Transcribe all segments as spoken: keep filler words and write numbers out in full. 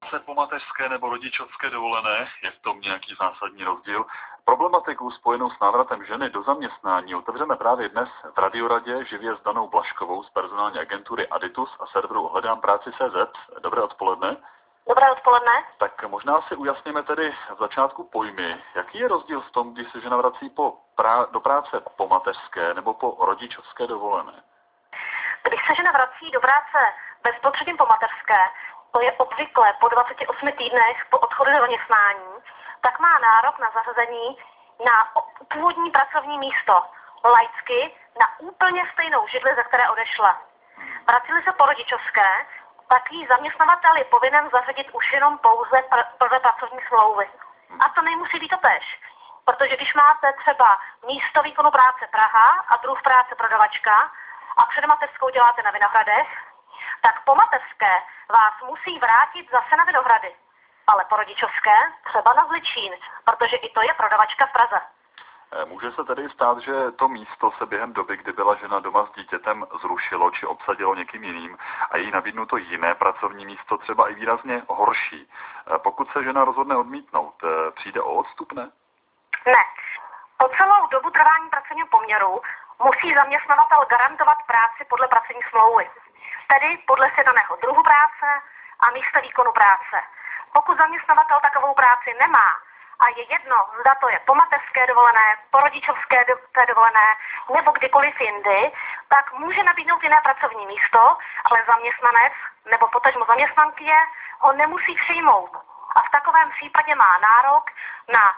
práce po mateřské nebo rodičovské dovolené, je v tom nějaký zásadní rozdíl? Problematiku spojenou s návratem ženy do zaměstnání otevřeme právě dnes v Radioradě živě s Danou Blaškovou z personální agentury Aditus a serveru Hledám práci tečka cé zet. Dobré odpoledne. Dobré odpoledne. Tak možná si ujasněme tedy v začátku pojmy. Jaký je rozdíl v tom, když se žena vrací po prá- do práce po mateřské nebo po rodičovské dovolené? Když se žena vrací do práce bezprostředně po mateřské, to je obvykle po dvaceti osmi týdnech po odchodu do zaměstnání, tak má nárok na zařazení na původní pracovní místo, laicky na úplně stejnou židli, ze které odešla. Vrací se po rodičovské, tak jí zaměstnavatel je povinen zařadit už jenom pouze pr- podle pracovní smlouvy. A to nemusí být totéž, protože když máte třeba místo výkonu práce Praha a druh práce prodavačka a před mateřskou děláte na Vinohradech, tak po mateřské vás musí vrátit zase na Vinohrady, ale po rodičovské třeba na Zličín, protože i to je prodavačka v Praze. Může se tedy stát, že to místo se během doby, kdy byla žena doma s dítětem, zrušilo či obsadilo někým jiným a jí nabídnuto jiné pracovní místo, třeba i výrazně horší. Pokud se žena rozhodne odmítnout, přijde o odstupné? Ne. Po celou dobu trvání pracovního poměru musí zaměstnavatel garantovat práci podle pracovní smlouvy, tedy podle sjednaného druhu práce a místa výkonu práce. Pokud zaměstnavatel takovou práci nemá, a je jedno, zda to je po mateřské dovolené, po rodičovské dovolené nebo kdykoliv jindy, tak může nabídnout jiné pracovní místo, ale zaměstnanec nebo potažmo zaměstnankyně ho nemusí přijmout. A v takovém případě má nárok na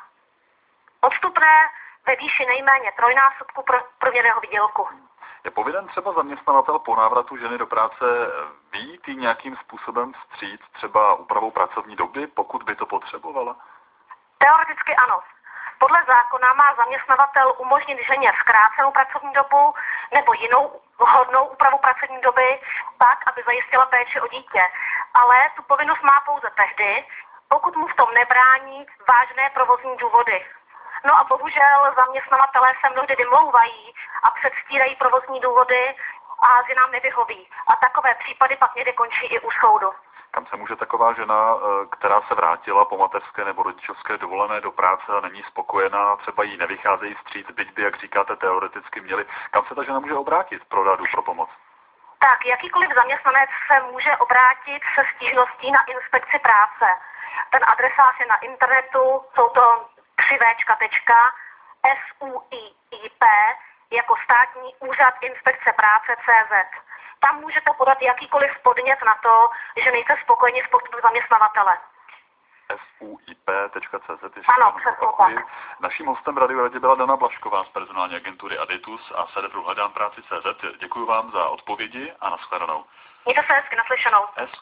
odstupné ve výši nejméně trojnásobku průměrného výdělku. Je povinen třeba zaměstnavatel po návratu ženy do práce vyjít jí nějakým způsobem vstříc, třeba úpravou pracovní doby, pokud by to potřebovala? Teoreticky ano. Podle zákona má zaměstnavatel umožnit ženě zkrácenou pracovní dobu nebo jinou vhodnou úpravu pracovní doby tak, aby zajistila péči o dítě. Ale tu povinnost má pouze tehdy, pokud mu v tom nebrání vážné provozní důvody. No a bohužel zaměstnavatelé se mnohdy vymlouvají a předstírají provozní důvody a ženám nevyhoví. A takové případy pak někdy končí i u soudu. Kam se může taková žena, která se vrátila po mateřské nebo rodičovské dovolené do práce a není spokojená, třeba jí nevycházejí vstříc, byť by, jak říkáte, teoreticky měli, kam se ta žena může obrátit pro radu, pro pomoc? Tak, jakýkoliv zaměstnanec se může obrátit se stížností na inspekci práce. Ten adresář je na internetu, jsou to tři véčka tečka S U I I P jako státní úřad inspekce práce tečka cé zet. Tam můžete podat jakýkoliv podnět na to, že nejste spokojeni s postupem zaměstnavatele. S U I P tečka cé zet. Ano, přesně tak. Naším hostem v Radioradě byla Dana Blašková z personální agentury Aditus a serveru Hledám práci tečka cé zet. Děkuji vám za odpovědi a nashledanou. Mějte se hezky, naslyšenou. S